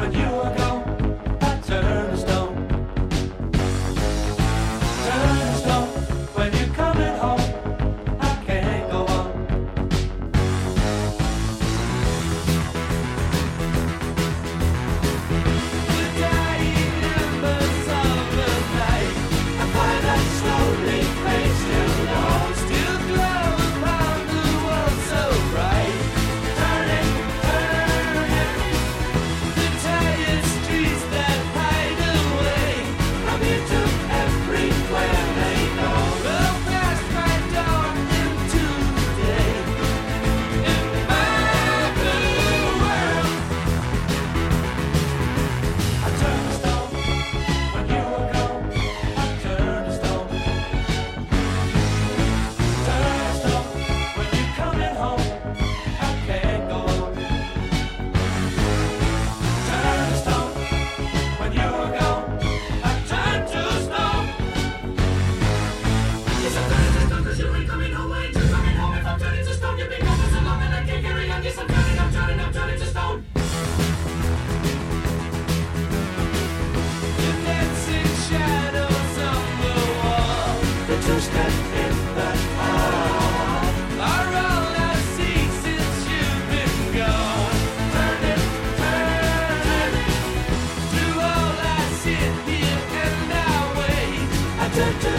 When you were gone, I turned to stone. Turn to stone. When you're coming home, I can't go on. The dying embers of the night, I find that slowly fades till dawn. Still glow upon the world so bright. Turning, turning, the tired streets that hide away from you to everywhere they go. Will pass right on into day. In my blue world, I turned to stone. When you were gone, I turned to stone. Turn to stone. When you're coming home, I can't go on. Turn to stone. When you were gone, I turned to stone. Yes, I'm turning to stone 'cause you ain't coming home. I ain't just coming home. If I'm turning to stone, you've been gone for so long and I can't carry on. Yes, I'm turning to stone. The dancing shadows on the wall, the two-step in the hall, are all I see since you've been gone. Turning, turning, to all I sit here and I wait. I turn to